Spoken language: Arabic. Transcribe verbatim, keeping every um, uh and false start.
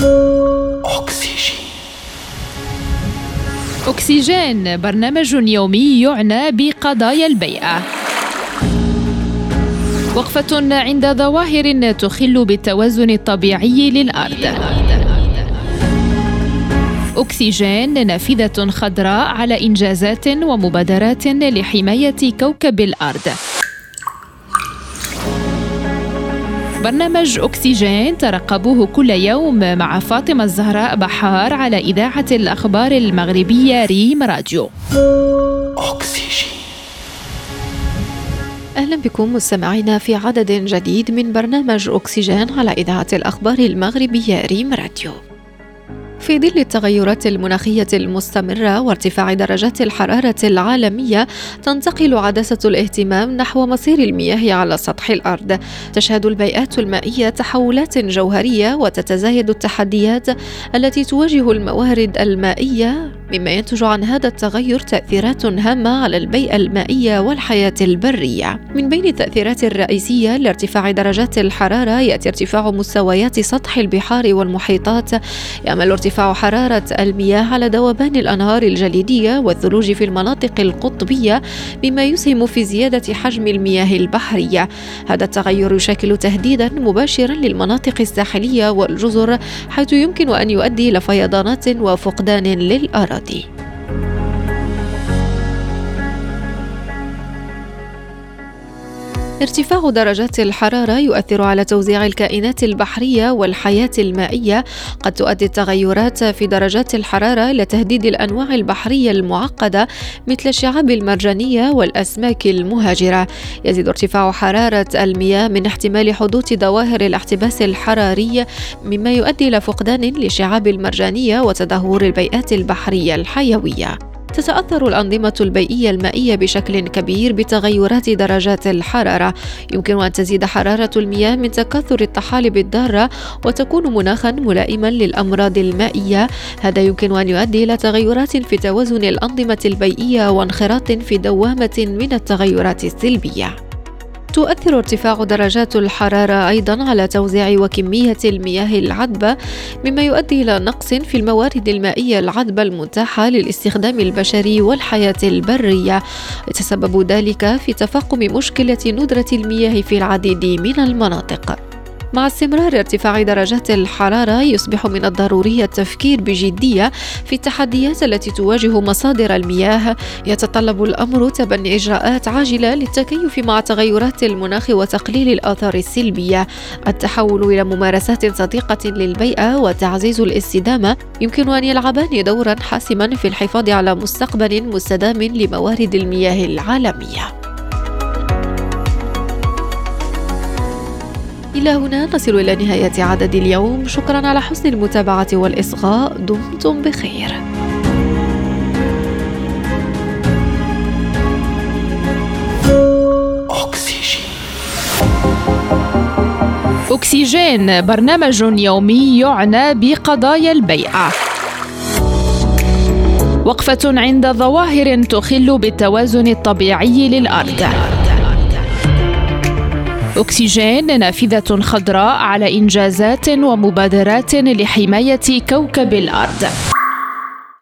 أكسجين. أكسجين برنامج يومي يعنى بقضايا البيئة. وقفة عند ظواهر تخل بالتوازن الطبيعي للأرض. أكسجين نافذة خضراء على إنجازات ومبادرات لحماية كوكب الأرض. برنامج أكسجين ترقبوه كل يوم مع فاطمة الزهراء بحار على إذاعة الأخبار المغربية ريم راديو. أكسجين. أهلا بكم مستمعينا في عدد جديد من برنامج أكسجين على إذاعة الأخبار المغربية ريم راديو. في ظل التغيرات المناخية المستمرة وارتفاع درجات الحرارة العالمية، تنتقل عدسة الاهتمام نحو مصير المياه على سطح الأرض. تشهد البيئات المائية تحولات جوهرية، وتتزايد التحديات التي تواجه الموارد المائية، مما ينتج عن هذا التغير تأثيرات هامة على البيئة المائية والحياة البرية. من بين التأثيرات الرئيسية لارتفاع درجات الحرارة يأتي ارتفاع مستويات سطح البحار والمحيطات. يعمل ارتفاع حرارة المياه على ذوبان الأنهار الجليدية والثلوج في المناطق القطبية، مما يسهم في زيادة حجم المياه البحرية. هذا التغير يشكل تهديدا مباشرا للمناطق الساحلية والجزر، حيث يمكن أن يؤدي إلى فيضانات وفقدان للأراضي. ارتفاع درجات الحرارة يؤثر على توزيع الكائنات البحرية والحياة المائية. قد تؤدي التغيرات في درجات الحرارة إلى تهديد الأنواع البحرية المعقدة مثل الشعاب المرجانية والأسماك المهاجرة. يزيد ارتفاع حرارة المياه من احتمال حدوث ظواهر الاحتباس الحراري، مما يؤدي إلى فقدان للشعاب المرجانية وتدهور البيئات البحرية الحيوية. تتأثر الأنظمة البيئية المائية بشكل كبير بتغيرات درجات الحرارة. يمكن أن تزيد حرارة المياه من تكاثر الطحالب الضارة وتكون مناخا ملائما للأمراض المائية. هذا يمكن أن يؤدي إلى تغيرات في توازن الأنظمة البيئية وانخراط في دوامة من التغيرات السلبية. تؤثر ارتفاع درجات الحرارة أيضا على توزيع وكمية المياه العذبة، مما يؤدي إلى نقص في الموارد المائية العذبة المتاحة للاستخدام البشري والحياة البرية. يتسبب ذلك في تفاقم مشكلة ندرة المياه في العديد من المناطق. مع استمرار ارتفاع درجات الحرارة، يصبح من الضروري التفكير بجدية في التحديات التي تواجه مصادر المياه. يتطلب الأمر تبني إجراءات عاجلة للتكيف مع تغيرات المناخ وتقليل الآثار السلبية. التحول إلى ممارسات صديقة للبيئة وتعزيز الاستدامة يمكن أن يلعبان دورا حاسما في الحفاظ على مستقبل مستدام لموارد المياه العالمية. إلى هنا نصل إلى نهاية عدد اليوم. شكرا على حسن المتابعة والإصغاء. دمتم بخير. أكسجين. أكسجين برنامج يومي يعنى بقضايا البيئة. وقفة عند ظواهر تخل بالتوازن الطبيعي للأرض. أكسجين نافذة خضراء على إنجازات ومبادرات لحماية كوكب الأرض.